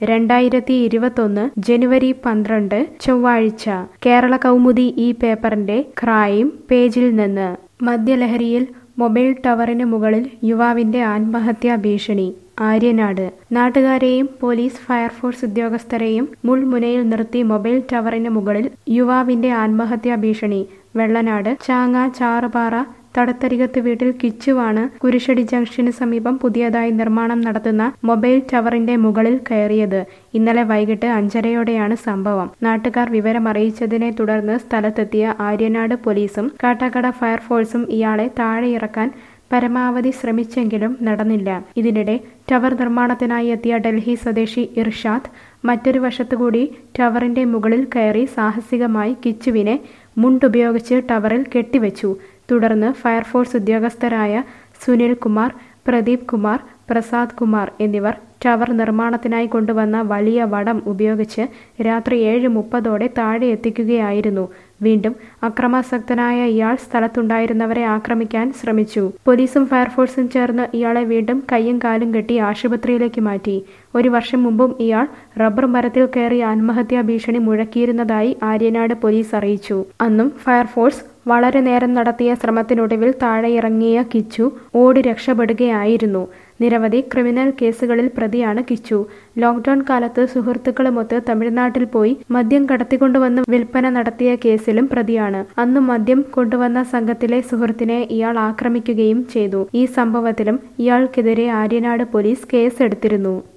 2021 ജനുവരി 12 ചൊവ്വാഴ്ച കേരള കൗമുദി ഈ പേപ്പറിന്റെ ക്രൈം പേജിൽ നിന്ന് മദ്യലഹരിയിൽ മൊബൈൽ ടവറിന് മുകളിൽ യുവാവിന്റെ ആത്മഹത്യാ ഭീഷണി. ആര്യനാട് നാട്ടുകാരെയും പോലീസ് ഫയർഫോഴ്സ് ഉദ്യോഗസ്ഥരെയും മുൾമുനയിൽ നിർത്തി മൊബൈൽ ടവറിന് മുകളിൽ യുവാവിന്റെ ആത്മഹത്യാ ഭീഷണി. വെള്ളനാട് ചാങ്ങ ചാറുപാറ തടത്തരികത്ത് വീട്ടിൽ കിച്ചുവാണ് കുരിശടി ജംഗ്ഷന് സമീപം പുതിയതായി നിർമ്മാണം നടത്തുന്ന മൊബൈൽ ടവറിന്റെ മുകളിൽ കയറിയത്. ഇന്നലെ വൈകിട്ട് 5:30യോടെയാണ് സംഭവം. നാട്ടുകാർ വിവരമറിയിച്ചതിനെ തുടർന്ന് സ്ഥലത്തെത്തിയ ആര്യനാട് പോലീസും കാട്ടാക്കട ഫയർഫോഴ്സും ഇയാളെ താഴെ ഇറക്കാൻ പരമാവധി ശ്രമിച്ചെങ്കിലും നടന്നില്ല. ഇതിനിടെ ടവർ നിർമ്മാണത്തിനായി എത്തിയ ഡൽഹി സ്വദേശി ഇർഷാദ് മറ്റൊരു വശത്തുകൂടി ടവറിന്റെ മുകളിൽ കയറി സാഹസികമായി കിച്ചുവിനെ മുണ്ടുപയോഗിച്ച് ടവറിൽ കെട്ടിവെച്ചു. തുടർന്ന് ഫയർഫോഴ്സ് ഉദ്യോഗസ്ഥരായ സുനിൽ കുമാർ, പ്രദീപ് കുമാർ, പ്രസാദ് കുമാർ എന്നിവർ ടവർ നിർമ്മാണത്തിനായി കൊണ്ടുവന്ന വലിയ വടം ഉപയോഗിച്ച് രാത്രി 7:30ഓടെ താഴെ എത്തിക്കുകയായിരുന്നു. വീണ്ടും അക്രമാസക്തനായ ഇയാൾ സ്ഥലത്തുണ്ടായിരുന്നവരെ ആക്രമിക്കാൻ ശ്രമിച്ചു. പോലീസും ഫയർഫോഴ്സും ചേർന്ന് ഇയാളെ വീണ്ടും കയ്യും കാലും കെട്ടി ആശുപത്രിയിലേക്ക് മാറ്റി. 1 വർഷം മുമ്പും ഇയാൾ റബ്ബർ മരത്തിൽ കയറി ആത്മഹത്യാ ഭീഷണി മുഴക്കിയിരുന്നതായി ആര്യനാട് പോലീസ് അറിയിച്ചു. അന്നും ഫയർഫോഴ്സ് വളരെ നേരം നടത്തിയ ശ്രമത്തിനൊടുവിൽ താഴെയിറങ്ങിയ കിച്ചു ഓടി രക്ഷപ്പെടുകയായിരുന്നു. നിരവധി ക്രിമിനൽ കേസുകളിൽ പ്രതിയാണ് കിച്ചു. ലോക്ക്ഡൌൺ കാലത്ത് സുഹൃത്തുക്കളുമൊത്ത് തമിഴ്നാട്ടിൽ പോയി മദ്യം കടത്തിക്കൊണ്ടുവന്ന് വിൽപ്പന നടത്തിയ കേസിലും പ്രതിയാണ്. അന്ന് മദ്യം കൊണ്ടുവന്ന സംഘത്തിലെ സുഹൃത്തിനെ ഇയാൾ ആക്രമിക്കുകയും ചെയ്തു. ഈ സംഭവത്തിലും ഇയാൾക്കെതിരെ ആര്യനാട് പോലീസ് കേസെടുത്തിരുന്നു.